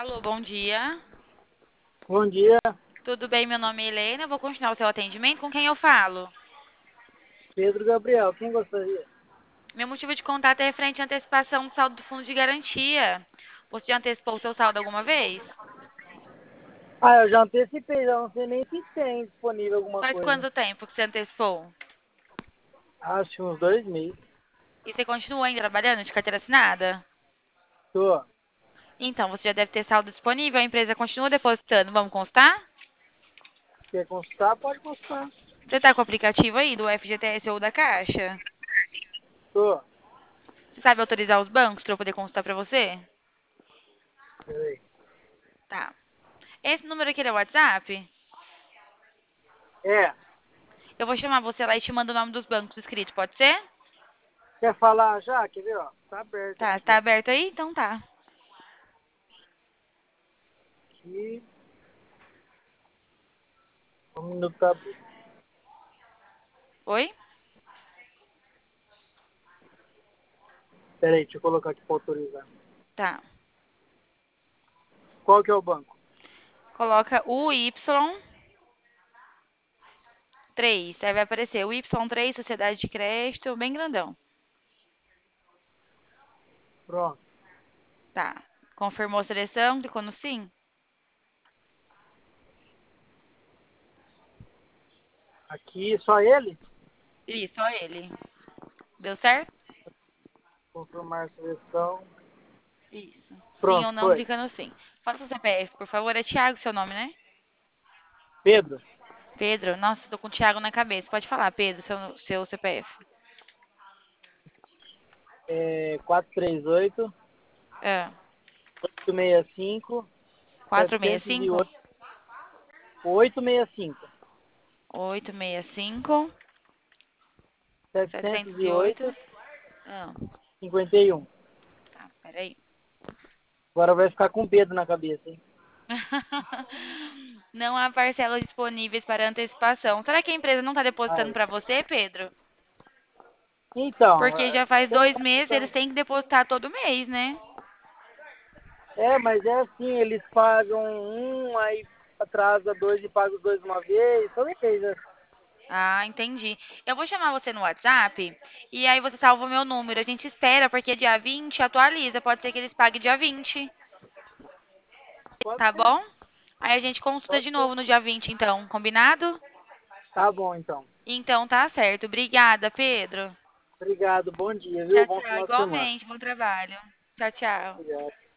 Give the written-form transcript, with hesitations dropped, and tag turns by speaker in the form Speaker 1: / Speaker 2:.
Speaker 1: Alô, bom dia.
Speaker 2: Bom dia,
Speaker 1: Tudo bem? Meu nome é Helena. Eu vou continuar o seu atendimento. Com quem eu falo?
Speaker 2: Pedro Gabriel. Quem gostaria?
Speaker 1: Meu motivo de contato é referente à antecipação do saldo do fundo de garantia. Você já antecipou o seu saldo alguma vez?
Speaker 2: Eu já antecipei, já não sei nem se tem disponível alguma
Speaker 1: Faz
Speaker 2: coisa.
Speaker 1: quanto tempo que você antecipou?
Speaker 2: Acho que uns 2 meses.
Speaker 1: E você continua ainda trabalhando de carteira assinada?
Speaker 2: Tô.
Speaker 1: Então, você já deve ter saldo disponível. A empresa continua depositando. Vamos constar?
Speaker 2: Quer consultar? Pode consultar.
Speaker 1: Você está com o aplicativo aí do FGTS ou da Caixa?
Speaker 2: Tô.
Speaker 1: Você sabe autorizar os bancos para eu poder consultar para você?
Speaker 2: Peraí.
Speaker 1: Tá. Esse número aqui é o WhatsApp?
Speaker 2: É,
Speaker 1: Eu vou chamar você lá e te mando o nome dos bancos escritos, pode ser?
Speaker 2: quer falar já? Quer ver, ó? Tá aberto
Speaker 1: Tá,
Speaker 2: aqui.
Speaker 1: tá aberto aí? Então tá.
Speaker 2: Aqui. Um minuto tá aberto.
Speaker 1: Oi?
Speaker 2: Peraí, deixa eu colocar aqui pra autorizar.
Speaker 1: Tá.
Speaker 2: Qual que é o banco?
Speaker 1: Coloca o Y3. Aí vai aparecer o Y3, Sociedade de Crédito, bem grandão.
Speaker 2: Pronto.
Speaker 1: Tá. Confirmou a seleção, clicou no sim?
Speaker 2: Aqui, só ele?
Speaker 1: Isso, só ele. Deu certo?
Speaker 2: Confirmar a seleção.
Speaker 1: Isso. Sim
Speaker 2: Pronto,
Speaker 1: ou não,
Speaker 2: foi.
Speaker 1: clica no sim. Fala seu CPF, por favor. É Thiago seu nome, né?
Speaker 2: Pedro,
Speaker 1: Pedro. Nossa, tô com o Thiago na cabeça. Pode falar, Pedro, seu CPF.
Speaker 2: 438
Speaker 1: Ah,
Speaker 2: 865
Speaker 1: 465
Speaker 2: 708 865
Speaker 1: 865
Speaker 2: 708
Speaker 1: 708. Ah,
Speaker 2: 51.
Speaker 1: tá, peraí.
Speaker 2: Agora vai ficar com Pedro na cabeça, hein?
Speaker 1: Não há parcelas disponíveis para antecipação. Será que a empresa não está depositando
Speaker 2: Ai.
Speaker 1: para você, Pedro?
Speaker 2: Então,
Speaker 1: Porque já faz
Speaker 2: tem
Speaker 1: 2 meses, eles têm que depositar todo mês, né?
Speaker 2: mas é assim, eles pagam aí atrasa dois e pagam os dois uma vez, toda vez, né?
Speaker 1: Ah, entendi. Eu vou chamar você no WhatsApp e aí você salva o meu número. A gente espera, porque dia 20 atualiza. Pode ser que eles paguem dia 20,
Speaker 2: Pode
Speaker 1: tá
Speaker 2: ser,
Speaker 1: bom? Aí a gente consulta
Speaker 2: pode
Speaker 1: de
Speaker 2: ser.
Speaker 1: novo no dia 20, então. Combinado?
Speaker 2: Tá bom, então.
Speaker 1: Então tá certo. Obrigada, Pedro.
Speaker 2: Obrigado, bom dia, viu?
Speaker 1: Tchau,
Speaker 2: Bom
Speaker 1: tchau.
Speaker 2: final de semana.
Speaker 1: Igualmente. Bom trabalho. Tchau, tchau.
Speaker 2: Obrigado.